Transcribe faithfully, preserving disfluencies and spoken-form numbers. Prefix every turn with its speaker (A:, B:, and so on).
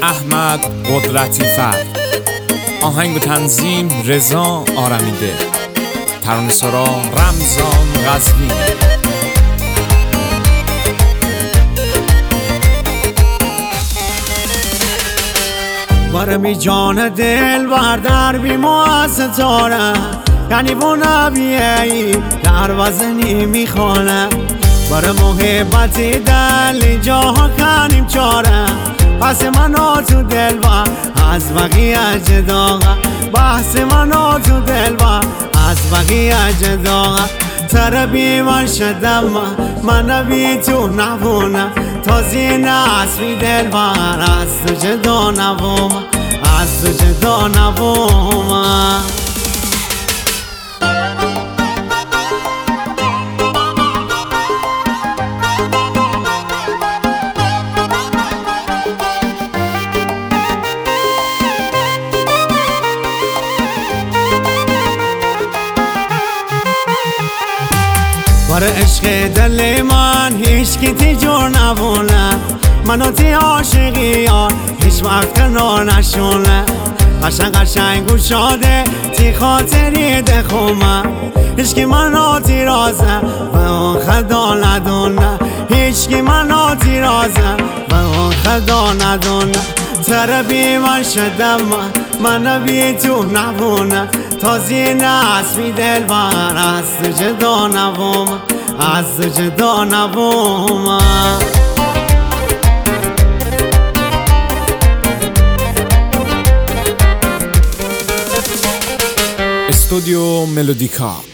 A: احمد قدرتی فر. آهنگ و تنظیم رضا آرمیده. ترانه سرا رمضان قزوینی.
B: برمی جان دل بردر بی ستاره، یعنی و نبیهی در وزنی میخوانه. بر محبتی دل جاها کنیم چاره، پس منو تو دل با از بقیه جدا. بحث منو تو دل با از بقیه جدا. تر بی من شدم من بی تو نبونه، تازی نسبی دل بر از تو جدا نبوم، از تو جدا نبوم. بر عشق دل من هیچ کی تی جور نبونه، منو تی عاشقی ها هیچ وقت کنار نشونه. قشنگ قشنگ گوشاده تی خاطری دخومه، هیچ کی منو تی رازه و اون خدا ندونه. هیچ کی منو تی رازه و اون خدا ندونه. تر بی من شدم من بی تو نبونه، تازی نسبی دل بر از تو جدا نبوم، از تو جدا نبوم.
A: استودیو ملودیکا.